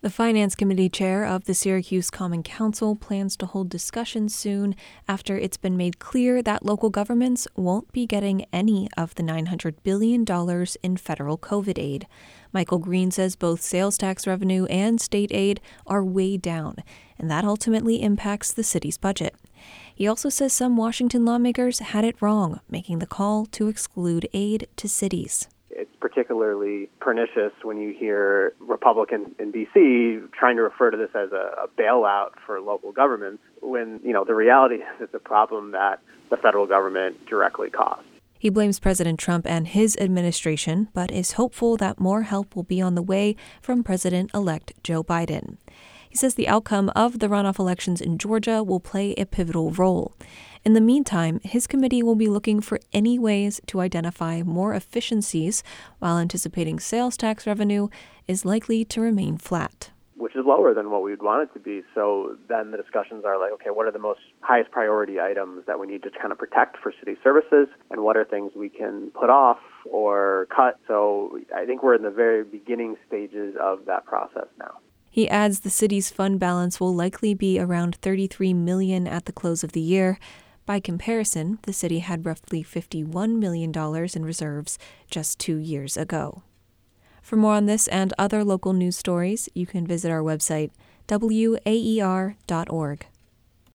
The Finance Committee chair of the Syracuse Common Council plans to hold discussions soon after it's been made clear that local governments won't be getting any of the $900 billion in federal COVID aid. Michael Green says both sales tax revenue and state aid are way down, and that ultimately impacts the city's budget. He also says some Washington lawmakers had it wrong, making the call to exclude aid to cities. It's particularly pernicious when you hear Republicans in D.C. trying to refer to this as a bailout for local governments when, the reality is it's a problem that the federal government directly caused. He blames President Trump and his administration, but is hopeful that more help will be on the way from President-elect Joe Biden. He says the outcome of the runoff elections in Georgia will play a pivotal role. In the meantime, his committee will be looking for any ways to identify more efficiencies, while anticipating sales tax revenue is likely to remain flat, which is lower than what we would want it to be. So then the discussions are like, okay, what are the most highest priority items that we need to kind of protect for city services, and what are things we can put off or cut? So I think we're in the very beginning stages of that process now. He adds the city's fund balance will likely be around $33 million at the close of the year. By comparison, the city had roughly $51 million in reserves just 2 years ago. For more on this and other local news stories, you can visit our website, waer.org.